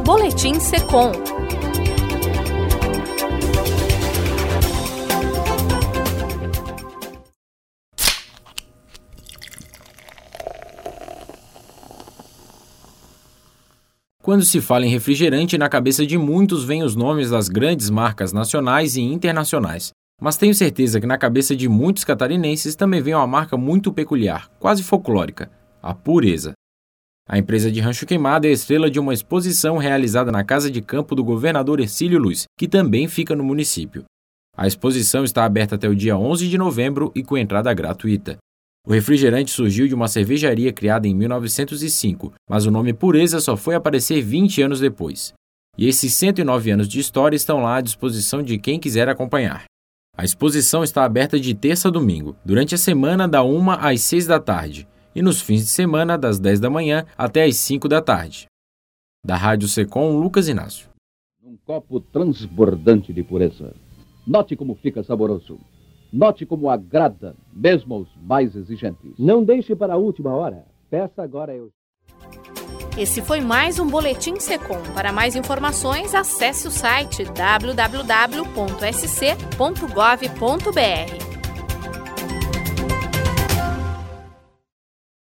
Boletim Secom. Quando se fala em refrigerante, na cabeça de muitos vêm os nomes das grandes marcas nacionais e internacionais. Mas tenho certeza que na cabeça de muitos catarinenses também vem uma marca muito peculiar, quase folclórica: a Pureza. A empresa de Rancho Queimado é a estrela de uma exposição realizada na Casa de Campo do governador Hercílio Luz, que também fica no município. A exposição está aberta até o dia 11 de novembro e com entrada gratuita. O refrigerante surgiu de uma cervejaria criada em 1905, mas o nome Pureza só foi aparecer 20 anos depois. E esses 109 anos de história estão lá à disposição de quem quiser acompanhar. A exposição está aberta de terça a domingo, durante a semana da 1 às 6 da tarde, e nos fins de semana das 10 da manhã até às 5 da tarde. Da Rádio Secom, Lucas Inácio. Um copo transbordante de pureza. Note como fica saboroso. Note como agrada, mesmo aos mais exigentes. Não deixe para a última hora. Peça agora. Esse foi mais um Boletim Secom. Para mais informações, acesse o site www.sc.gov.br.